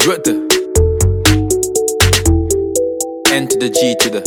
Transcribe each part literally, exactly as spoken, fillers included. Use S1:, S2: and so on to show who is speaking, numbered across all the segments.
S1: Root the N to the G to the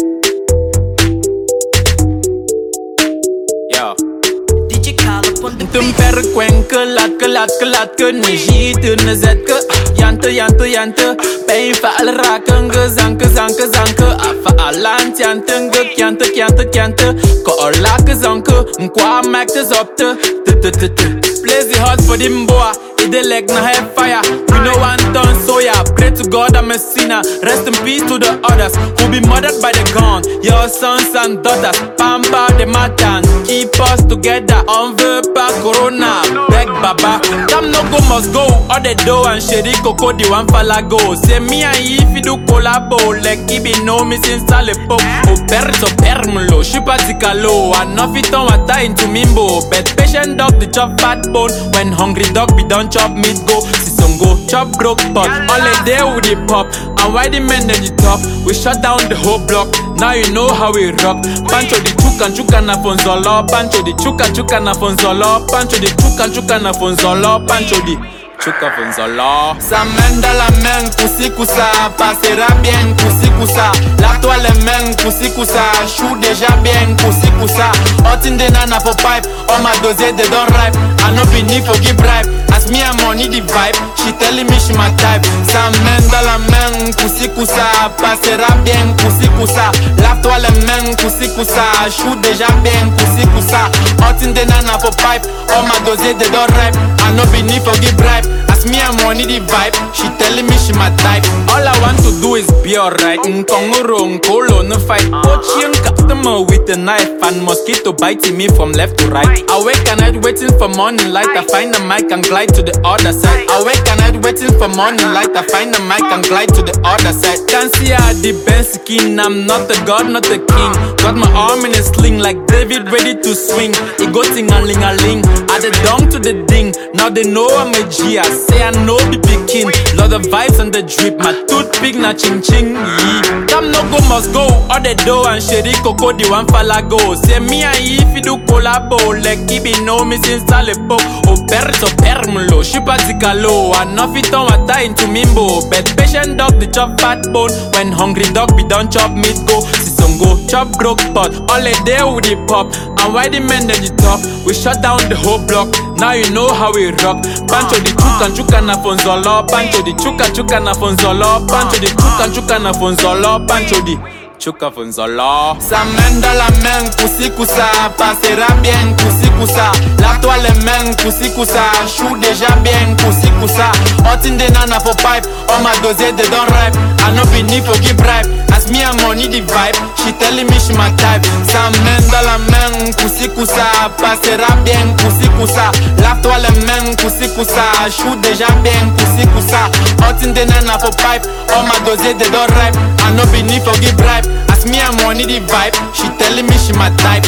S1: Temper kwenke latke latke latke nejite nezetke Jante jante jante Pijn faal raken gezanke zanke zanke Afa alant jante nge kjante kjante kjante Ko orlake zanke Nkwa mek te zopte Te te te te Blaze the hot for them boy It the leg na have fire We no one turn soya Pray to God I'm a sinner Rest in peace to the others Who be murdered by the gun Your sons and daughters Pampa the matan Keep us together On veut pas corona Beg baba Tam no go must go All the dough and shady coco the one fala go Say me and you if you do collabo Like he be no missing salepo O perso permulo Shipatikalo And off it on what tie into mimbo Bet patient dog the chop fat bone When hungry dog be done chop meat go Sison go chop broke pot All the day with the pop And why the men at the top We shut down the whole block Now you know how we rock Pancho the chuka chuka na fonzolo Pancho the chuka chuka na fonzolo Pancho the chuka chuka na fonzolo Pancho the chuka fonzolo Samenda la men kusikusa Passera bien kusikusa La toile men kusikusa Chou déjà bien kusikusa Hot in the nana for pipe All my dosé they don't ripe I no be need for give bribe As me and money the vibe She telling me she my type Samenda la men kusikusa Passera bien kusikusa La toile men kusikusa Chou déjà bien kusikusa Hot in the nana for pipe All my dosé they don't ripe I no be need for give bribe As me and money the vibe She telling me she my type All I want to do is be alright Nkongoro nkolo no fight Poaching customer with a knife And mosquito biting me from left to right Awake at night waiting for morning light I find a mic and glide to the other side Awake at night waiting for morning light I find a mic and glide to the other side Can't see how the best skin I'm not a god, not a king Got my arm in a sling like David ready to swing It go ting-a-ling-a-ling Add the dong to the ding Now they know I'm a G I say I know the big king Lot of vibes and the drip My toothpick na ching ching yeah. Tam no go must go All the dough and shady coco the one fala go Say me and you if you do collabo Like he be no missing salepo O perso permulo Shipatikalo And off it on what tie into mimbo Bet patient dog the chop fat bone When hungry dog be done chop meat go Sison go chop broke pot All the day with the pop And why the men at the top We shut down the whole block Now you know how we rock Pancho the chuka chuka na fonzolo Pancho the chuka chuka na fonzolo Pancho the chuka chuka na fonzolo Pancho the chuka fonzolo Samenda la men kusikusa Passera bien kusikusa La toile men kusikusa Chou déjà bien kusikusa Hot in the nana for pipe All my dosé they don't ripe I no be need for give bribe As me and money the vibe She telling me she my type Samenda la men kusikusa Passera bien kusikusa La toile men kusikusa Chou déjà bien kusikusa Hot in the nana for pipe All my dosé they don't ripe I no be need for give bribe As me and money the vibe She telling me she my type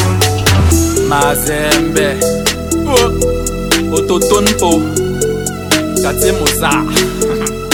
S1: Mazembe Oh Ototonpo Kate Moza